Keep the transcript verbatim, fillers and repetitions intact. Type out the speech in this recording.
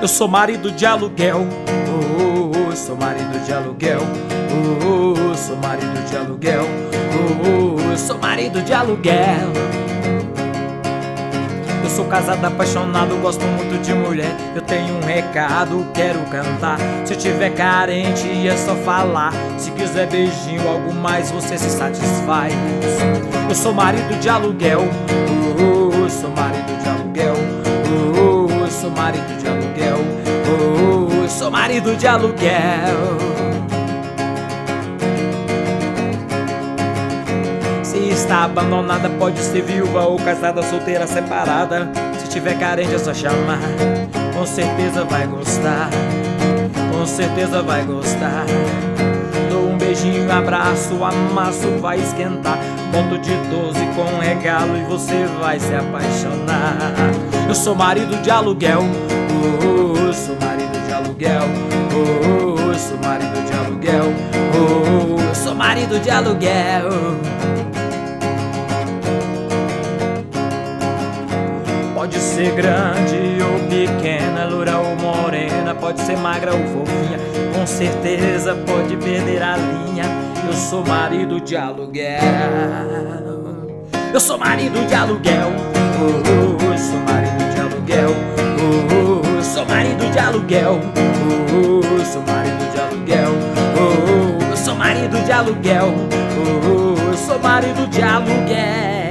Eu sou marido de aluguel, oh, oh, oh, sou marido de aluguel, oh, oh, oh, sou marido de aluguel, oh, oh, oh, sou marido de aluguel. Eu sou casado, apaixonado, gosto muito de mulher. Eu tenho um recado, quero cantar. Se tiver carente é só falar. Se quiser beijinho, algo mais você se satisfaz. Eu sou marido de aluguel, oh, oh, oh, sou marido de aluguel, oh, oh, oh, sou marido de aluguel, oh, oh, oh, sou marido de aluguel. Se está abandonada, pode ser viúva ou casada, solteira, separada. Se tiver carente é só chamar. Com certeza vai gostar, com certeza vai gostar. Dou um beijinho, abraço, amasso, vai esquentar. Ponto de doze com regalo e você vai se apaixonar. Eu sou marido de aluguel, oh, oh, oh, sou marido de aluguel, oh, oh, oh, sou marido de aluguel, oh, oh, oh, sou marido de aluguel. Pode ser grande ou pequena, loura ou morena, pode ser magra ou fofinha, com certeza pode perder a linha. Eu sou marido de aluguel, eu sou marido de aluguel, oh, oh, oh, sou marido de aluguel, oh, oh, oh, sou marido de aluguel, oh, oh, oh, sou marido de aluguel, oh, oh, oh, sou marido de aluguel, oh, oh, oh, sou marido de aluguel.